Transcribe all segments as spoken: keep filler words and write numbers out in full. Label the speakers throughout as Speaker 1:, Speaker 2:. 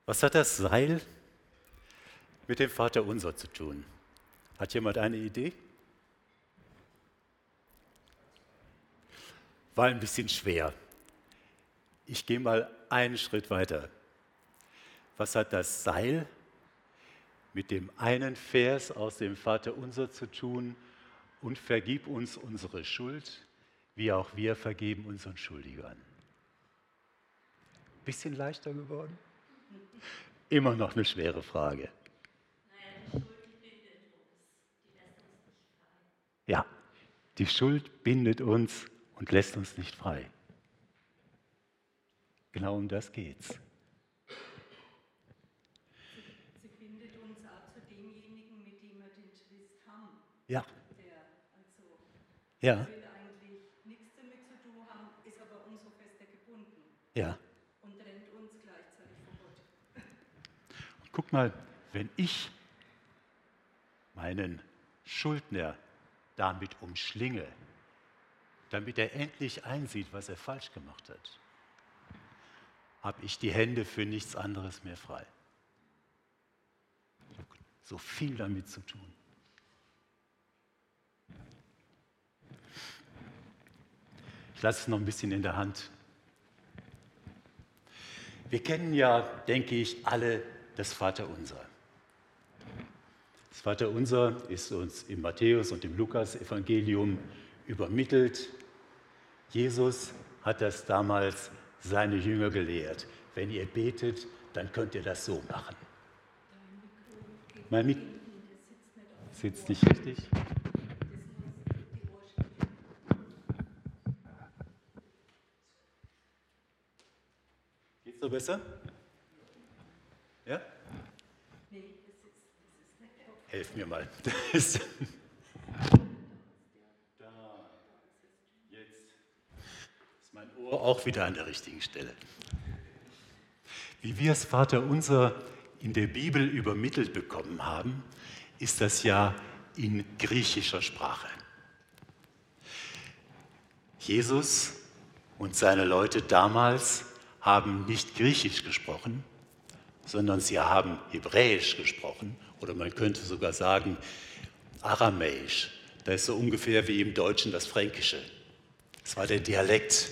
Speaker 1: Was hat das Seil mit dem Vaterunser zu tun? Hat jemand eine Idee? War ein bisschen schwer. Ich gehe mal einen Schritt weiter. Was hat das Seil mit dem einen Vers aus dem Vaterunser zu tun? Und vergib uns unsere Schuld, wie auch wir vergeben unseren Schuldigern. Bisschen leichter geworden? Immer noch eine schwere Frage.
Speaker 2: Naja, die Schuld, die bindet uns, die lässt uns nicht frei.
Speaker 1: Ja, die Schuld bindet uns und lässt uns nicht frei. Genau um das geht's.
Speaker 3: Sie, sie bindet uns auch zu demjenigen, mit dem wir den Twist haben.
Speaker 1: Ja.
Speaker 3: Der also
Speaker 1: Ja.
Speaker 3: will eigentlich nichts damit zu tun haben, ist aber umso fester gebunden
Speaker 1: Ja.
Speaker 3: und trennt uns gleichzeitig von Gott.
Speaker 1: Guck mal, wenn ich meinen Schuldner damit umschlinge, damit er endlich einsieht, was er falsch gemacht hat, habe ich die Hände für nichts anderes mehr frei. So viel damit zu tun. Ich lasse es noch ein bisschen in der Hand. Wir kennen ja, denke ich, alle das Vaterunser. Das Vaterunser ist uns im Matthäus- und im Lukas-Evangelium übermittelt. Jesus hat das damals seine Jünger gelehrt. Wenn ihr betet, dann könnt ihr das so machen. Mein Mikro sitzt nicht richtig. Geht's so besser? Ja?
Speaker 3: Nee, das ist, das ist nicht der
Speaker 1: Helf mir mal. Das da. Jetzt ist mein Ohr auch wieder an der richtigen Stelle. Wie wir es Vaterunser in der Bibel übermittelt bekommen haben, ist das ja in griechischer Sprache. Jesus und seine Leute damals haben nicht Griechisch gesprochen, sondern sie haben Hebräisch gesprochen oder man könnte sogar sagen Aramäisch. Das ist so ungefähr wie im Deutschen das Fränkische. Das war der Dialekt.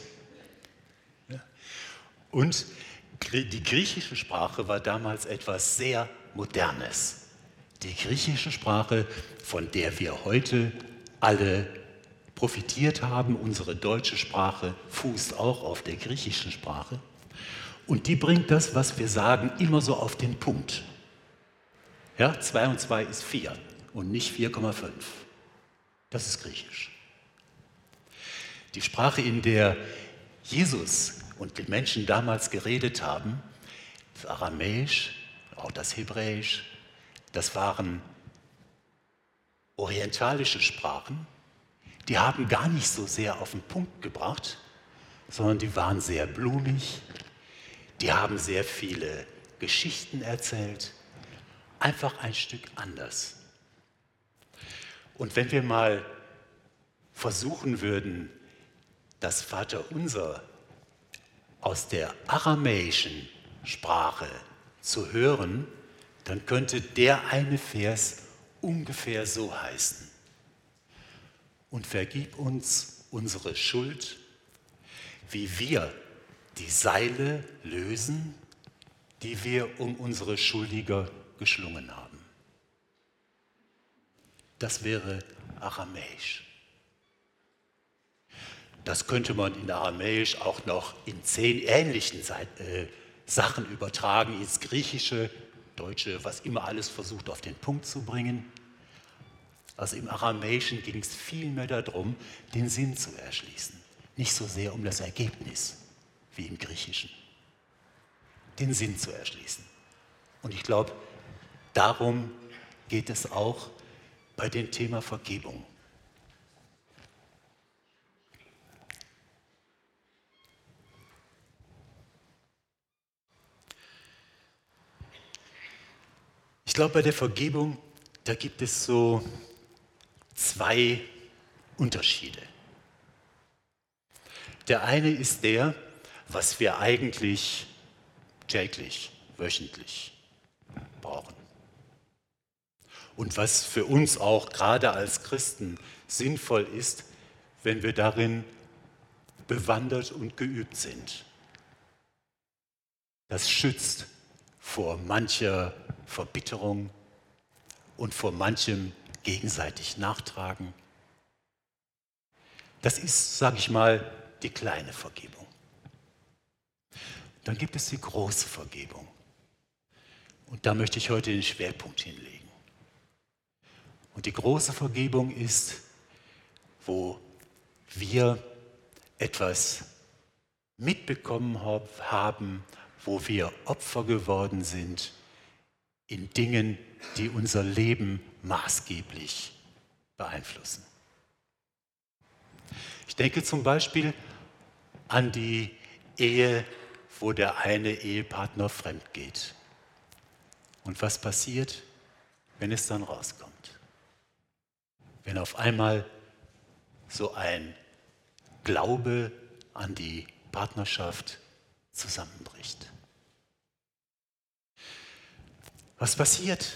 Speaker 1: Und die griechische Sprache war damals etwas sehr Modernes. Die griechische Sprache, von der wir heute alle profitiert haben, unsere deutsche Sprache fußt auch auf der griechischen Sprache. Und die bringt das, was wir sagen, immer so auf den Punkt. Ja, zwei und zwei ist vier und nicht vier Komma fünf. Das ist Griechisch. Die Sprache, in der Jesus und die Menschen damals geredet haben, das Aramäisch, auch das Hebräisch, das waren orientalische Sprachen, die haben gar nicht so sehr auf den Punkt gebracht, sondern die waren sehr blumig, die haben sehr viele Geschichten erzählt, einfach ein Stück anders. Und wenn wir mal versuchen würden, das Vaterunser aus der aramäischen Sprache zu hören, dann könnte der eine Vers ungefähr so heißen. Und vergib uns unsere Schuld, wie wir die Seile lösen, die wir um unsere Schuldiger geschlungen haben. Das wäre aramäisch. Das könnte man in Aramäisch auch noch in zehn ähnlichen äh, Sachen übertragen, ins Griechische, Deutsche, was immer alles versucht auf den Punkt zu bringen. Also im Aramäischen ging es vielmehr darum, den Sinn zu erschließen. Nicht so sehr um das Ergebnis wie im Griechischen. Den Sinn zu erschließen. Und ich glaube, darum geht es auch bei dem Thema Vergebung. Ich glaube, bei der Vergebung, da gibt es so zwei Unterschiede. Der eine ist der, was wir eigentlich täglich wöchentlich brauchen. Und was für uns auch gerade als Christen sinnvoll ist, wenn wir darin bewandert und geübt sind. Das schützt vor mancher Verbitterung und vor manchem gegenseitig Nachtragen. Das ist, sage ich mal, die kleine Vergebung. Dann gibt es die große Vergebung. Und da möchte ich heute den Schwerpunkt hinlegen. Und die große Vergebung ist, wo wir etwas mitbekommen haben, wo wir Opfer geworden sind in Dingen, die unser Leben maßgeblich beeinflussen. Ich denke zum Beispiel an die Ehe, wo der eine Ehepartner fremd geht. Und was passiert, wenn es dann rauskommt? Wenn auf einmal so ein Glaube an die Partnerschaft zusammenbricht. Was passiert,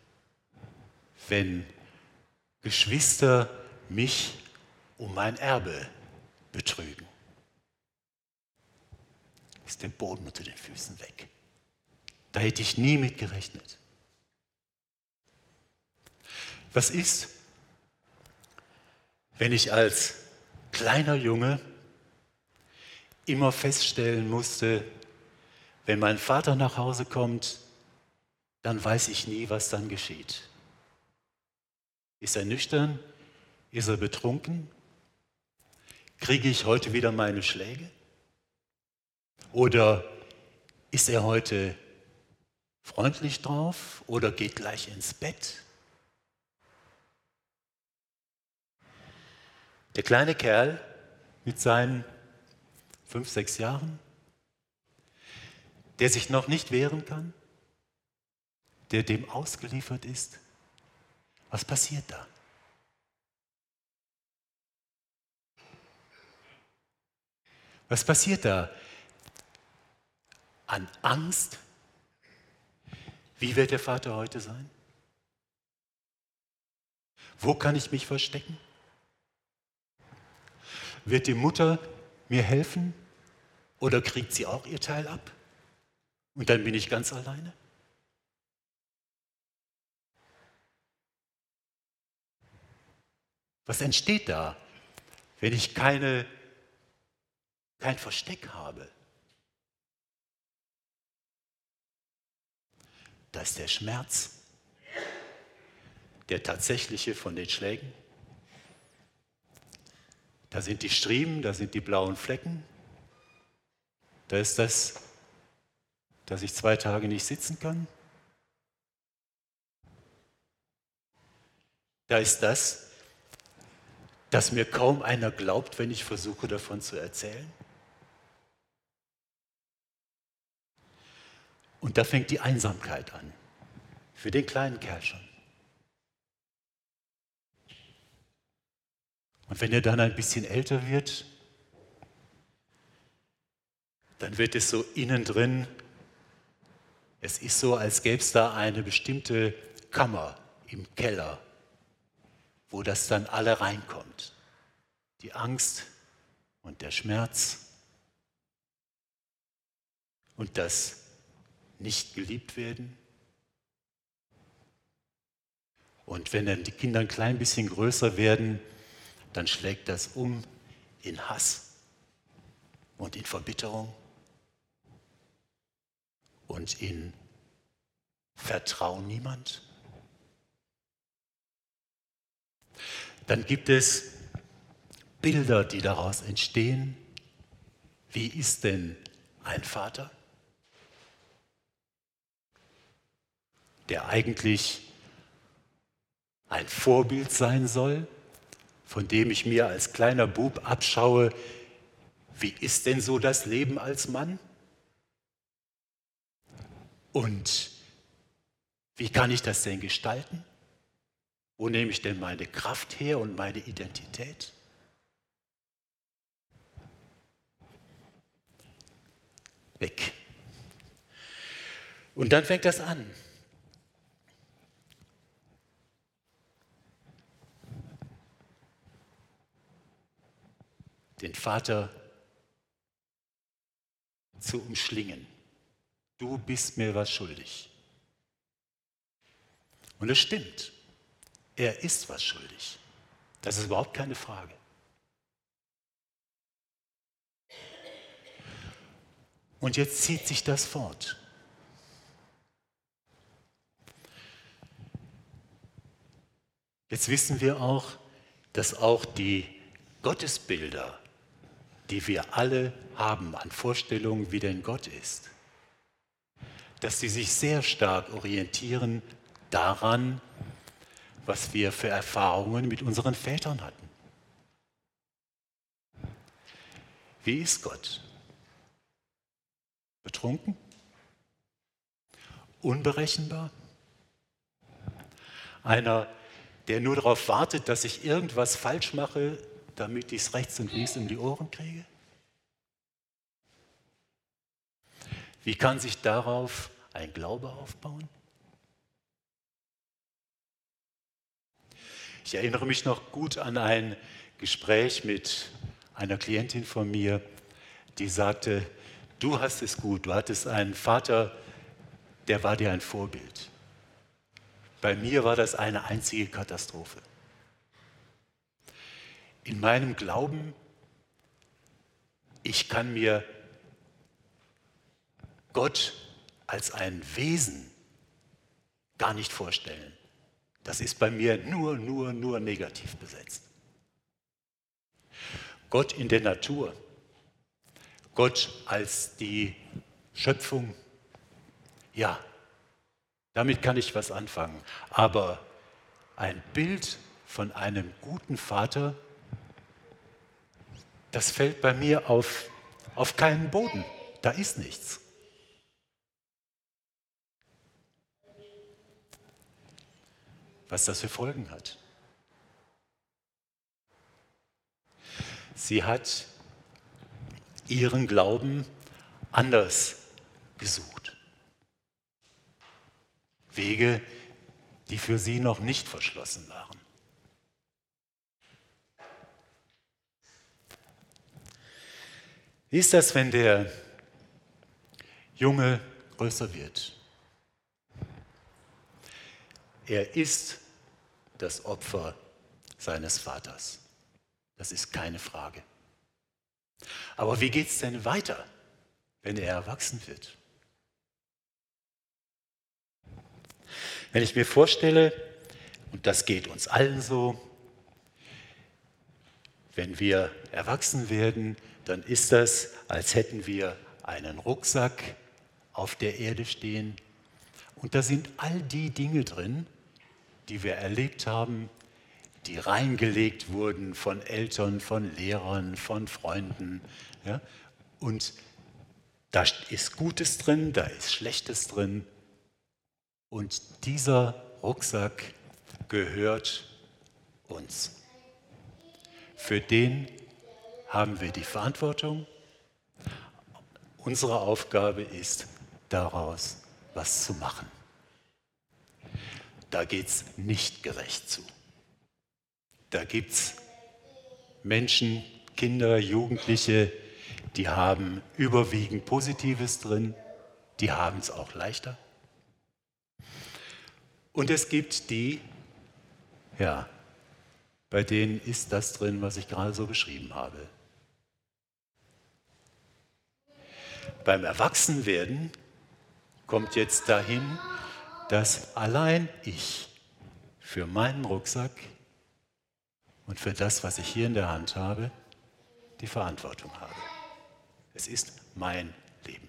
Speaker 1: wenn Geschwister mich um mein Erbe betrügen? Ist der Boden unter den Füßen weg. Da hätte ich nie mit gerechnet. Was ist, wenn ich als kleiner Junge immer feststellen musste, wenn mein Vater nach Hause kommt, dann weiß ich nie, was dann geschieht. Ist er nüchtern? Ist er betrunken? Kriege ich heute wieder meine Schläge? Oder ist er heute freundlich drauf oder geht gleich ins Bett? Der kleine Kerl mit seinen fünf, sechs Jahren, der sich noch nicht wehren kann, der dem ausgeliefert ist. Was passiert da? Was passiert da an Angst? Wie wird der Vater heute sein? Wo kann ich mich verstecken? Wird die Mutter mir helfen oder kriegt sie auch ihr Teil ab? Und dann bin ich ganz alleine? Was entsteht da, wenn ich keine, kein Versteck habe? Da ist der Schmerz, der tatsächliche von den Schlägen. Da sind die Striemen, da sind die blauen Flecken. Da ist das, dass ich zwei Tage nicht sitzen kann. Da ist das, dass mir kaum einer glaubt, wenn ich versuche, davon zu erzählen. Und da fängt die Einsamkeit an, für den kleinen Kerl schon. Und wenn er dann ein bisschen älter wird, dann wird es so innen drin, es ist so, als gäbe es da eine bestimmte Kammer im Keller, wo das dann alle reinkommt. Die Angst und der Schmerz und das nicht geliebt werden. Und wenn dann die Kinder ein klein bisschen größer werden, dann schlägt das um in Hass und in Verbitterung und in Vertrauen niemand. Dann gibt es Bilder, die daraus entstehen. Wie ist denn ein Vater, der eigentlich ein Vorbild sein soll, von dem ich mir als kleiner Bub abschaue, wie ist denn so das Leben als Mann? Und wie kann ich das denn gestalten? Wo nehme ich denn meine Kraft her und meine Identität? Weg. Und dann fängt das an. Den Vater zu umschlingen. Du bist mir was schuldig. Und es stimmt, er ist was schuldig. Das ist überhaupt keine Frage. Und jetzt zieht sich das fort. Jetzt wissen wir auch, dass auch die Gottesbilder, die wir alle haben an Vorstellungen, wie denn Gott ist, dass sie sich sehr stark orientieren daran, was wir für Erfahrungen mit unseren Vätern hatten. Wie ist Gott? Betrunken? Unberechenbar? Einer, der nur darauf wartet, dass ich irgendwas falsch mache, damit ich es rechts und links um die Ohren kriege? Wie kann sich darauf ein Glaube aufbauen? Ich erinnere mich noch gut an ein Gespräch mit einer Klientin von mir, die sagte, du hast es gut, du hattest einen Vater, der war dir ein Vorbild. Bei mir war das eine einzige Katastrophe. In meinem Glauben, ich kann mir Gott als ein Wesen gar nicht vorstellen. Das ist bei mir nur, nur, nur negativ besetzt. Gott in der Natur, Gott als die Schöpfung, ja, damit kann ich was anfangen. Aber ein Bild von einem guten Vater, das fällt bei mir auf, auf keinen Boden. Da ist nichts. Was das für Folgen hat. Sie hat ihren Glauben anders gesucht. Wege, die für sie noch nicht verschlossen waren. Wie ist das, wenn der Junge größer wird? Er ist das Opfer seines Vaters. Das ist keine Frage. Aber wie geht es denn weiter, wenn er erwachsen wird? Wenn ich mir vorstelle, und das geht uns allen so, wenn wir erwachsen werden, dann ist das, als hätten wir einen Rucksack auf der Erde stehen und da sind all die Dinge drin, die wir erlebt haben, die reingelegt wurden von Eltern, von Lehrern, von Freunden. Ja? Und da ist Gutes drin, da ist Schlechtes drin. Und dieser Rucksack gehört uns. Für den haben wir die Verantwortung. Unsere Aufgabe ist, daraus was zu machen. Da geht es nicht gerecht zu. Da gibt es Menschen, Kinder, Jugendliche, die haben überwiegend Positives drin, die haben es auch leichter. Und es gibt die, ja, bei denen ist das drin, was ich gerade so beschrieben habe. Beim Erwachsenwerden kommt jetzt dahin, dass allein ich für meinen Rucksack und für das, was ich hier in der Hand habe, die Verantwortung habe. Es ist mein Leben.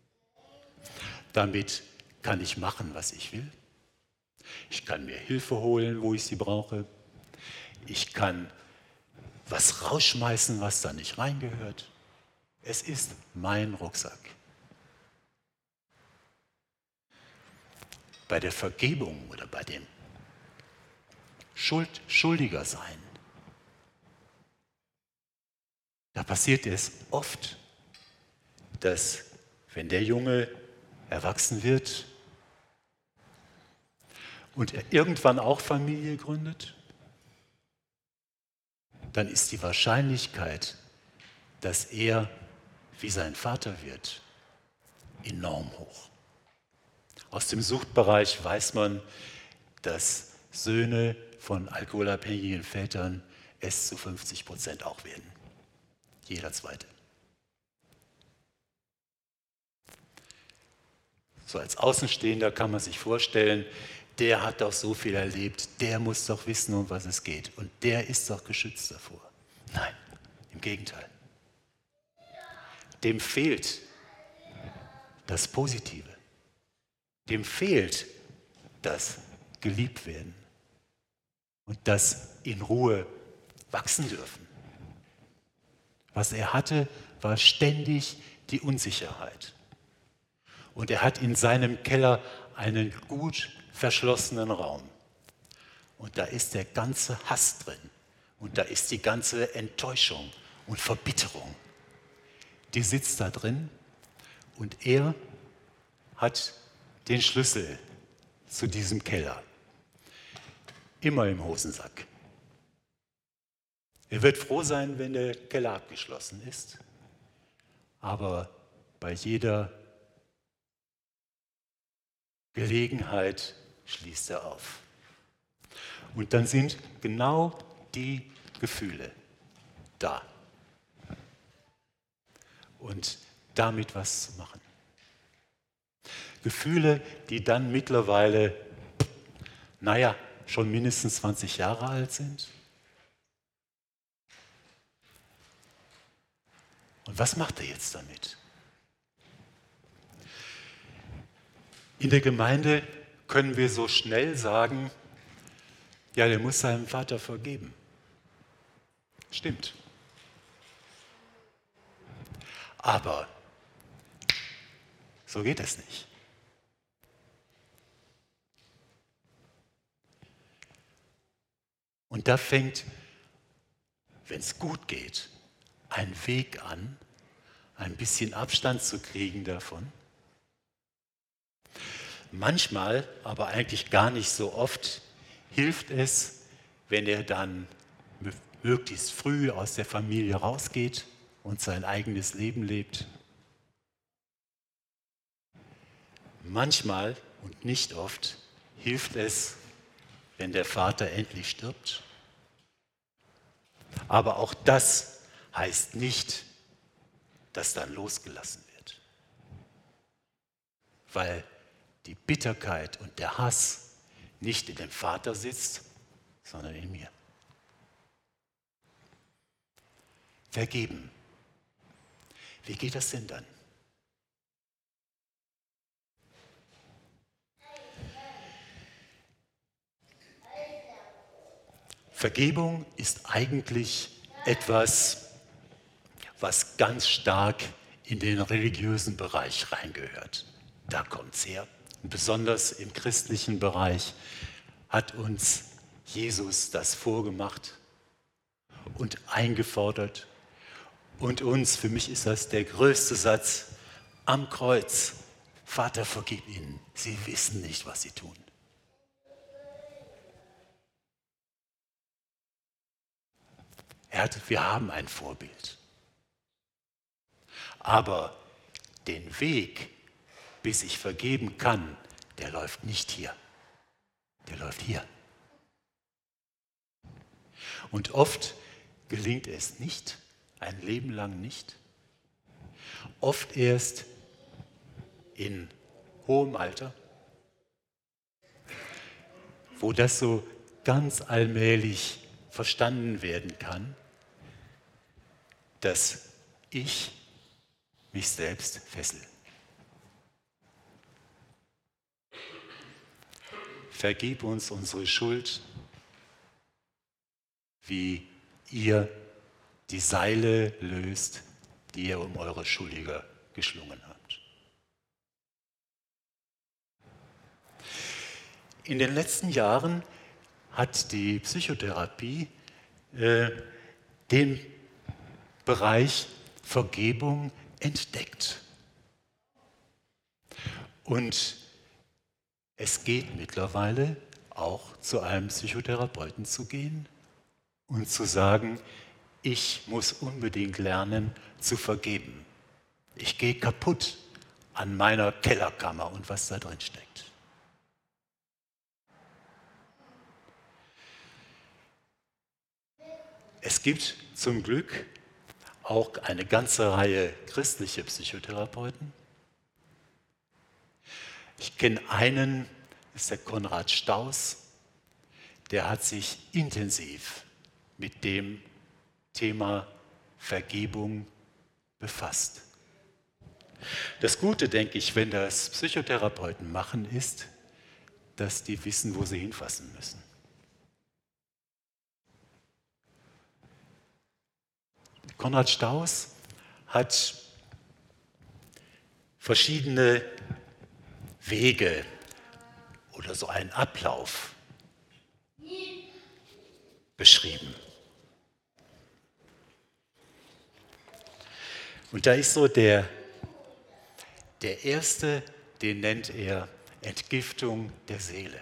Speaker 1: Damit kann ich machen, was ich will. Ich kann mir Hilfe holen, wo ich sie brauche. Ich kann was rausschmeißen, was da nicht reingehört. Es ist mein Rucksack. Bei der Vergebung oder bei dem Schuld, Schuldiger sein, da passiert es oft, dass wenn der Junge erwachsen wird und er irgendwann auch Familie gründet, dann ist die Wahrscheinlichkeit, dass er wie sein Vater wird, enorm hoch. Aus dem Suchtbereich weiß man, dass Söhne von alkoholabhängigen Vätern es zu fünfzig Prozent auch werden. Jeder Zweite. So als Außenstehender kann man sich vorstellen, der hat doch so viel erlebt, der muss doch wissen, um was es geht. Und der ist doch geschützt davor. Nein, im Gegenteil. Dem fehlt das Positive. Dem fehlt das Geliebtwerden und das in Ruhe wachsen dürfen. Was er hatte, war ständig die Unsicherheit. Und er hat in seinem Keller einen gut verschlossenen Raum. Und da ist der ganze Hass drin. Und da ist die ganze Enttäuschung und Verbitterung. Die sitzt da drin und er hat den Schlüssel zu diesem Keller. Immer im Hosensack. Er wird froh sein, wenn der Keller abgeschlossen ist. Aber bei jeder Gelegenheit schließt er auf. Und dann sind genau die Gefühle da. Und damit was zu machen. Gefühle, die dann mittlerweile, naja, schon mindestens zwanzig Jahre alt sind. Und was macht er jetzt damit? In der Gemeinde können wir so schnell sagen, ja, der muss seinem Vater vergeben. Stimmt. Aber so geht es nicht. Und da fängt, wenn es gut geht, ein Weg an, ein bisschen Abstand zu kriegen davon. Manchmal, aber eigentlich gar nicht so oft, hilft es, wenn er dann möglichst früh aus der Familie rausgeht und sein eigenes Leben lebt. Manchmal und nicht oft hilft es, wenn der Vater endlich stirbt. Aber auch das heißt nicht, dass dann losgelassen wird. Weil die Bitterkeit und der Hass nicht in dem Vater sitzt, sondern in mir. Vergeben. Wie geht das denn dann? Vergebung ist eigentlich etwas, was ganz stark in den religiösen Bereich reingehört. Da kommt es her. Und besonders im christlichen Bereich hat uns Jesus das vorgemacht und eingefordert. Und uns, für mich ist das der größte Satz, am Kreuz, Vater, vergib ihnen, sie wissen nicht, was sie tun. Er hat, wir haben ein Vorbild. Aber den Weg, bis ich vergeben kann, der läuft nicht hier. Der läuft hier. Und oft gelingt es nicht, ein Leben lang nicht. Oft erst in hohem Alter, wo das so ganz allmählich verstanden werden kann, dass ich mich selbst fessel. Vergib uns unsere Schuld, wie ihr die Seile löst, die ihr um eure Schuldiger geschlungen habt. In den letzten Jahren hat die Psychotherapie äh, den Bereich Vergebung entdeckt. Und es geht mittlerweile auch zu einem Psychotherapeuten zu gehen und zu sagen, ich muss unbedingt lernen zu vergeben. Ich gehe kaputt an meiner Kellerkammer und was da drin steckt. Es gibt zum Glück auch eine ganze Reihe christlicher Psychotherapeuten. Ich kenne einen, das ist der Konrad Staus, der hat sich intensiv mit dem Thema Vergebung befasst. Das Gute, denke ich, wenn das Psychotherapeuten machen, ist, dass die wissen, wo sie hinfassen müssen. Konrad Staus hat verschiedene Wege oder so einen Ablauf beschrieben. Und da ist so der, der erste, den nennt er Entgiftung der Seele.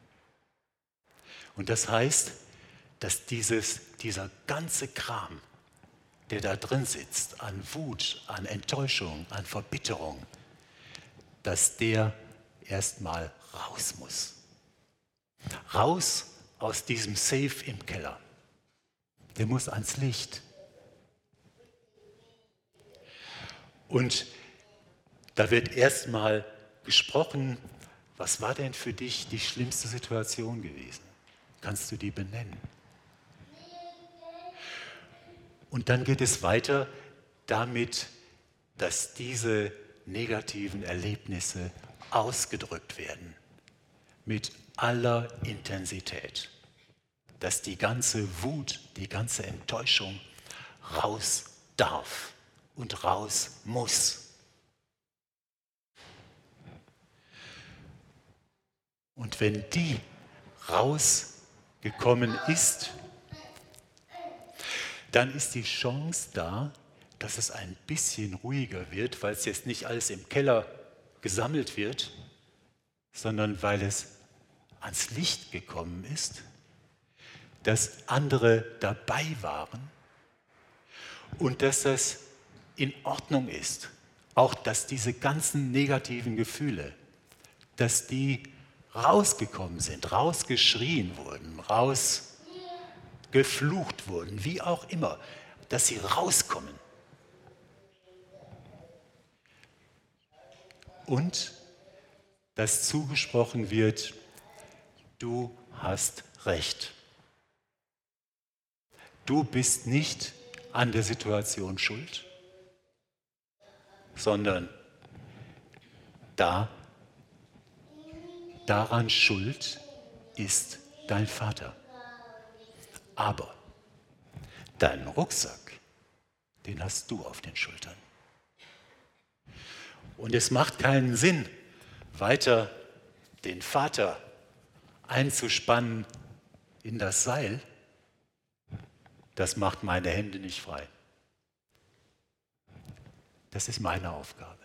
Speaker 1: Und das heißt, dass dieses, dieser ganze Kram, der da drin sitzt, an Wut, an Enttäuschung, an Verbitterung, dass der erstmal raus muss. Raus aus diesem Safe im Keller. Der muss ans Licht. Und da wird erstmal gesprochen, was war denn für dich die schlimmste Situation gewesen? Kannst du die benennen? Und dann geht es weiter damit, dass diese negativen Erlebnisse ausgedrückt werden. Mit aller Intensität. Dass die ganze Wut, die ganze Enttäuschung raus darf und raus muss. Und wenn die rausgekommen ist, dann ist die Chance da, dass es ein bisschen ruhiger wird, weil es jetzt nicht alles im Keller gesammelt wird, sondern weil es ans Licht gekommen ist, dass andere dabei waren und dass das in Ordnung ist. Auch, dass diese ganzen negativen Gefühle, dass die rausgekommen sind, rausgeschrien wurden, rausgeflucht wurden, wie auch immer, dass sie rauskommen. Und dass zugesprochen wird, du hast recht. Du bist nicht an der Situation schuld, sondern da, daran schuld ist dein Vater. Aber deinen Rucksack, den hast du auf den Schultern. Und es macht keinen Sinn, weiter den Vater einzuspannen in das Seil. Das macht meine Hände nicht frei. Das ist meine Aufgabe.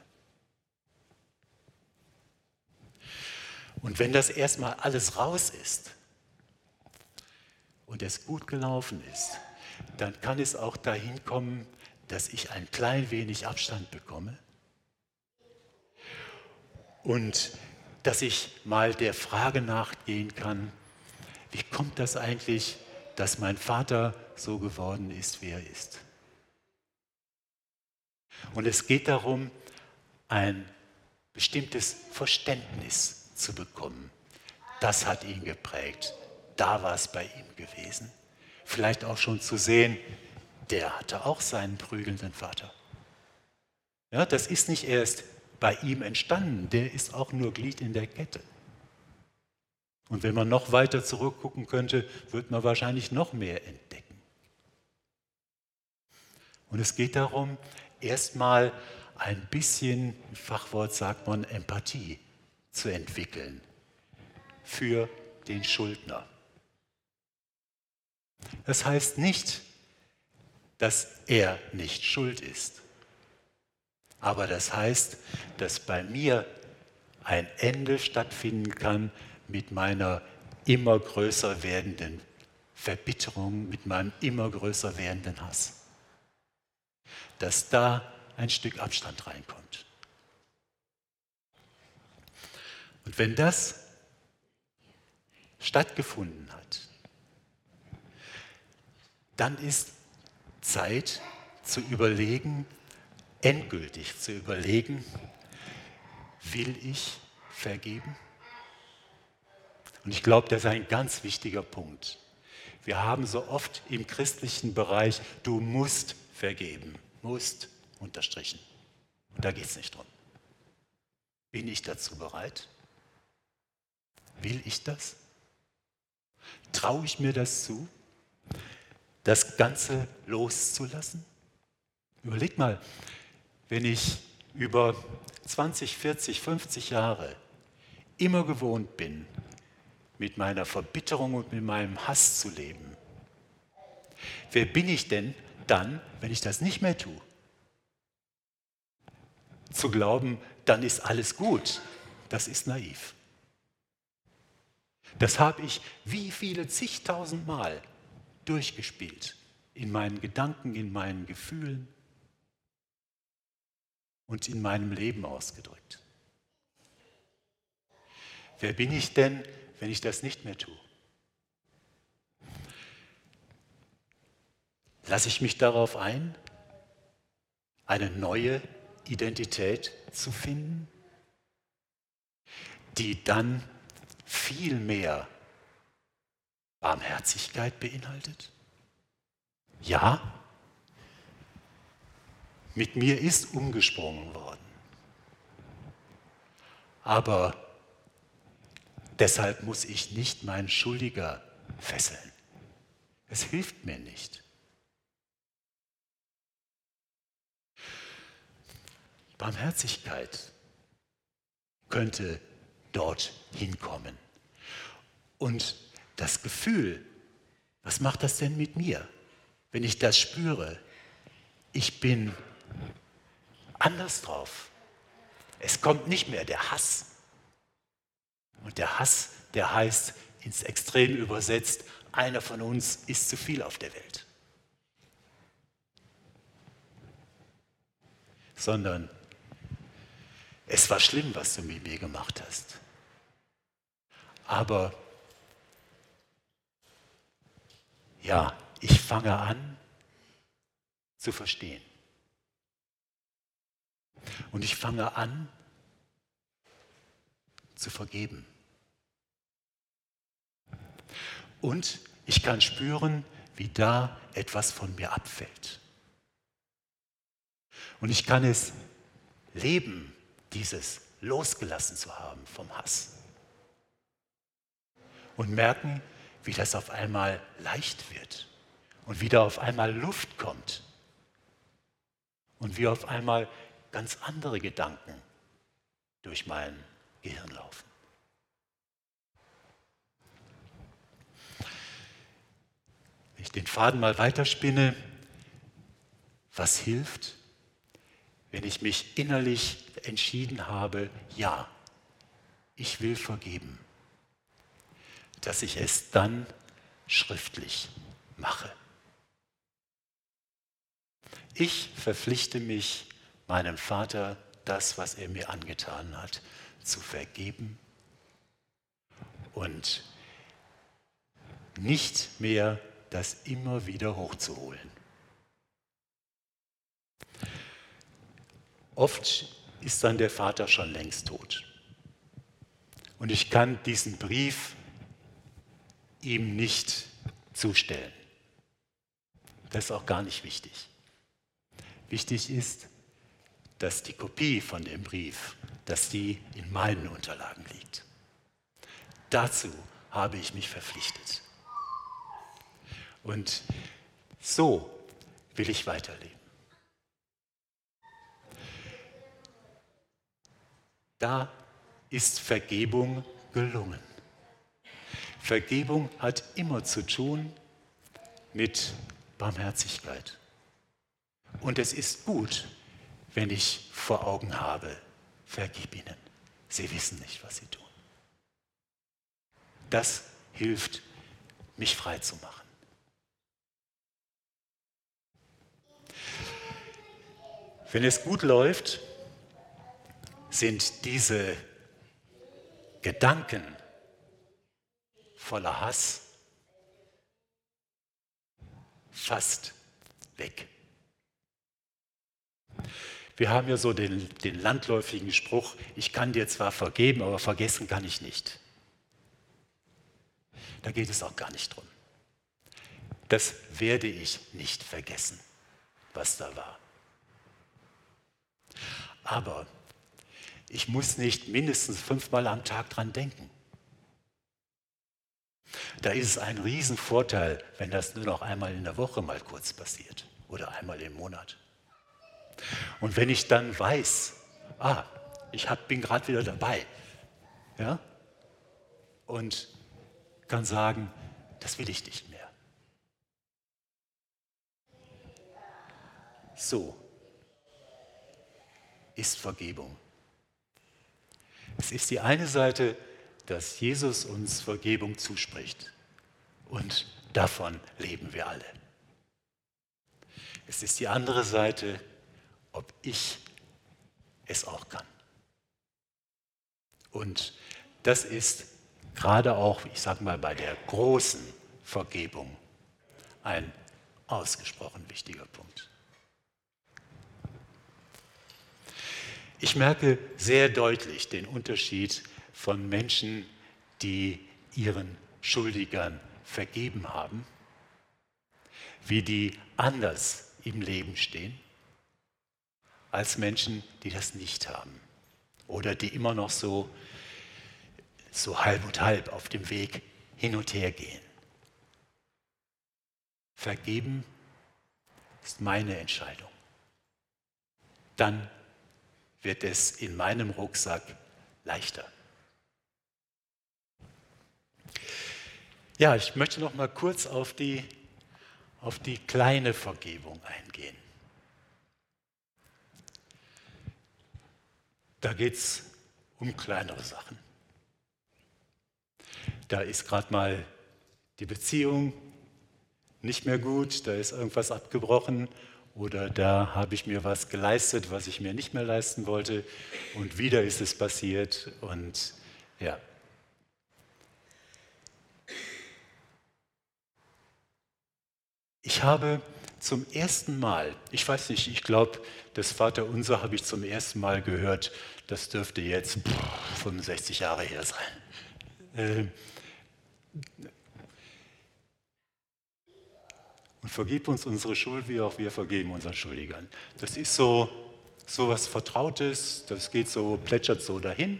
Speaker 1: Und wenn das erstmal alles raus ist und es gut gelaufen ist, dann kann es auch dahin kommen, dass ich ein klein wenig Abstand bekomme und dass ich mal der Frage nachgehen kann, wie kommt das eigentlich, dass mein Vater so geworden ist, wie er ist? Und es geht darum, ein bestimmtes Verständnis zu bekommen. Das hat ihn geprägt. Da war es bei ihm gewesen. Vielleicht auch schon zu sehen, der hatte auch seinen prügelnden Vater. Ja, das ist nicht erst bei ihm entstanden, der ist auch nur Glied in der Kette. Und wenn man noch weiter zurückgucken könnte, wird man wahrscheinlich noch mehr entdecken. Und es geht darum, erstmal ein bisschen, im Fachwort sagt man, Empathie zu entwickeln für den Schuldner. Das heißt nicht, dass er nicht schuld ist. Aber das heißt, dass bei mir ein Ende stattfinden kann mit meiner immer größer werdenden Verbitterung, mit meinem immer größer werdenden Hass. Dass da ein Stück Abstand reinkommt. Und wenn das stattgefunden hat, dann ist Zeit zu überlegen, endgültig zu überlegen, will ich vergeben? Und ich glaube, das ist ein ganz wichtiger Punkt. Wir haben so oft im christlichen Bereich, du musst vergeben, musst unterstrichen. Und da geht es nicht drum. Bin ich dazu bereit? Will ich das? Traue ich mir das zu, das Ganze loszulassen? Überleg mal, wenn ich über zwanzig, vierzig, fünfzig Jahre immer gewohnt bin, mit meiner Verbitterung und mit meinem Hass zu leben, wer bin ich denn dann, wenn ich das nicht mehr tue? Zu glauben, dann ist alles gut, das ist naiv. Das habe ich wie viele zigtausend Mal durchgespielt, in meinen Gedanken, in meinen Gefühlen und in meinem Leben ausgedrückt. Wer bin ich denn, wenn ich das nicht mehr tue? Lasse ich mich darauf ein, eine neue Identität zu finden, die dann viel mehr Barmherzigkeit beinhaltet? Ja, mit mir ist umgesprungen worden. Aber deshalb muss ich nicht meinen Schuldiger fesseln. Es hilft mir nicht. Barmherzigkeit könnte dort hinkommen. Und das Gefühl, was macht das denn mit mir, wenn ich das spüre? Ich bin anders drauf. Es kommt nicht mehr der Hass. Und der Hass, der heißt ins Extrem übersetzt, einer von uns ist zu viel auf der Welt. Sondern es war schlimm, was du mit mir gemacht hast. Aber ja, ich fange an zu verstehen. Und ich fange an zu vergeben. Und ich kann spüren, wie da etwas von mir abfällt. Und ich kann es leben, dieses losgelassen zu haben vom Hass. Und merken, wie das auf einmal leicht wird und wieder auf einmal Luft kommt und wie auf einmal ganz andere Gedanken durch mein Gehirn laufen. Wenn ich den Faden mal weiterspinne, was hilft, wenn ich mich innerlich entschieden habe, ja, ich will vergeben, dass ich es dann schriftlich mache. Ich verpflichte mich, meinem Vater das, was er mir angetan hat, zu vergeben und nicht mehr das immer wieder hochzuholen. Oft ist dann der Vater schon längst tot. Und ich kann diesen Brief ihm nicht zustellen. Das ist auch gar nicht wichtig. Wichtig ist, dass die Kopie von dem Brief, dass die in meinen Unterlagen liegt. Dazu habe ich mich verpflichtet. Und so will ich weiterleben. Da ist Vergebung gelungen. Vergebung hat immer zu tun mit Barmherzigkeit. Und es ist gut, wenn ich vor Augen habe, vergib ihnen. sie wissen nicht, was sie tun. Das hilft, mich frei zu machen. Wenn es gut läuft, sind diese Gedanken voller Hass fast weg. Wir haben ja so den, den landläufigen Spruch, ich kann dir zwar vergeben, aber vergessen kann ich nicht. Da geht es auch gar nicht drum. Das werde ich nicht vergessen, was da war. Aber ich muss nicht mindestens fünfmal am Tag dran denken. Da ist es ein Riesenvorteil, wenn das nur noch einmal in der Woche mal kurz passiert oder einmal im Monat. Und wenn ich dann weiß, ah, ich hab, bin gerade wieder dabei, ja, und kann sagen, das will ich nicht mehr. So ist Vergebung. Es ist die eine Seite, dass Jesus uns Vergebung zuspricht. Und davon leben wir alle. Es ist die andere Seite, ob ich es auch kann. Und das ist gerade auch, ich sage mal, bei der großen Vergebung ein ausgesprochen wichtiger Punkt. Ich merke sehr deutlich den Unterschied von Menschen, die ihren Schuldigern vergeben haben, wie die anders im Leben stehen, als Menschen, die das nicht haben oder die immer noch so, so halb und halb auf dem Weg hin und her gehen. Vergeben ist meine Entscheidung. Dann wird es in meinem Rucksack leichter. Ja, ich möchte noch mal kurz auf die, auf die kleine Vergebung eingehen. Da geht es um kleinere Sachen. Da ist gerade mal die Beziehung nicht mehr gut, da ist irgendwas abgebrochen oder da habe ich mir was geleistet, was ich mir nicht mehr leisten wollte und wieder ist es passiert und ja. Ich habe zum ersten Mal, ich weiß nicht, ich glaube, das Vaterunser habe ich zum ersten Mal gehört, das dürfte jetzt pff, fünfundsechzig Jahre her sein. Äh, und vergib uns unsere Schuld, wie auch wir vergeben unseren Schuldigern. Das ist so, so was Vertrautes, das geht so, plätschert so dahin.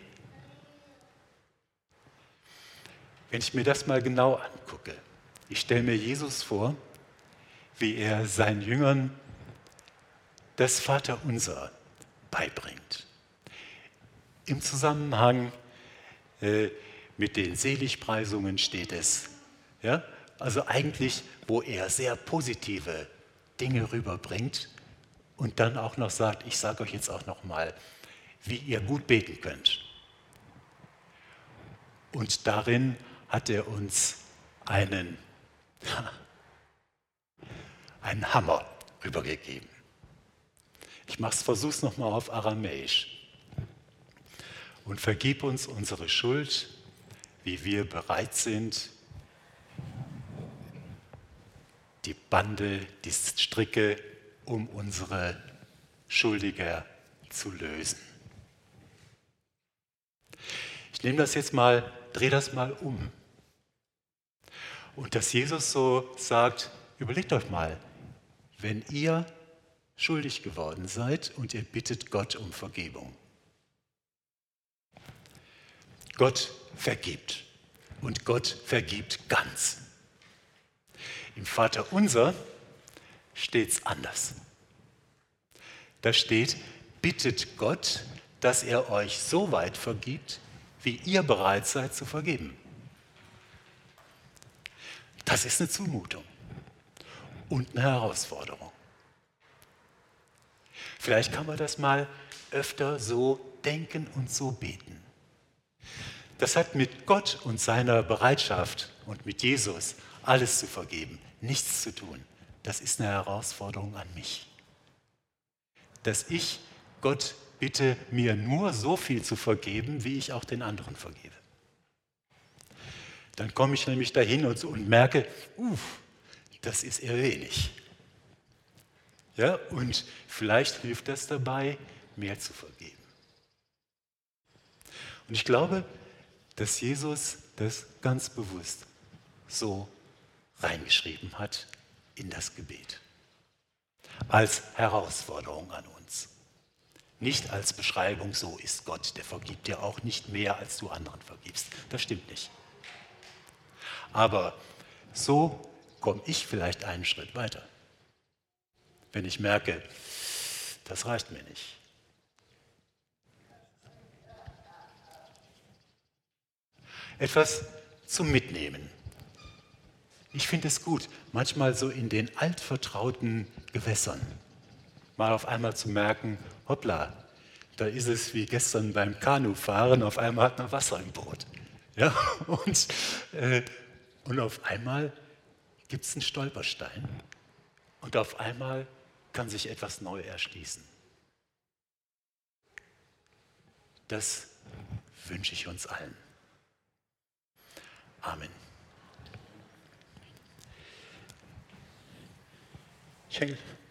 Speaker 1: Wenn ich mir das mal genau angucke, ich stelle mir Jesus vor, wie er seinen Jüngern das Vaterunser beibringt. Im Zusammenhang äh, mit den Seligpreisungen steht es. Ja? Also eigentlich, wo er sehr positive Dinge rüberbringt und dann auch noch sagt, ich sage euch jetzt auch noch mal, wie ihr gut beten könnt. Und darin hat er uns einen, einen Hammer rübergegeben. Ich versuche es nochmal auf Aramäisch. Und vergib uns unsere Schuld, wie wir bereit sind, die Bande, die Stricke um unsere Schuldiger zu lösen. Ich nehme das jetzt mal, drehe das mal um. Und dass Jesus so sagt, überlegt euch mal, wenn ihr schuldig geworden seid und ihr bittet Gott um Vergebung. Gott vergibt und Gott vergibt ganz. Im Vaterunser steht es anders. Da steht, bittet Gott, dass er euch so weit vergibt, wie ihr bereit seid zu vergeben. Das ist eine Zumutung und eine Herausforderung. Vielleicht kann man das mal öfter so denken und so beten. Das hat mit Gott und seiner Bereitschaft und mit Jesus alles zu vergeben nichts zu tun. Das ist eine Herausforderung an mich. Dass ich Gott bitte, mir nur so viel zu vergeben, wie ich auch den anderen vergebe. Dann komme ich nämlich dahin und, so und merke, uff, das ist eher wenig. Ja, und vielleicht hilft das dabei, mehr zu vergeben. Und ich glaube, dass Jesus das ganz bewusst so reingeschrieben hat in das Gebet. Als Herausforderung an uns. Nicht als Beschreibung, so ist Gott, der vergibt dir auch nicht mehr, als du anderen vergibst. Das stimmt nicht. Aber so komme ich vielleicht einen Schritt weiter. Wenn ich merke, das reicht mir nicht. Etwas zum Mitnehmen. Ich finde es gut, manchmal so in den altvertrauten Gewässern mal auf einmal zu merken, hoppla, da ist es wie gestern beim Kanufahren, auf einmal hat man Wasser im Boot. Ja, und, äh, und auf einmal gibt es einen Stolperstein und auf einmal kann sich etwas neu erschließen. Das wünsche ich uns allen. Amen. Schenkel.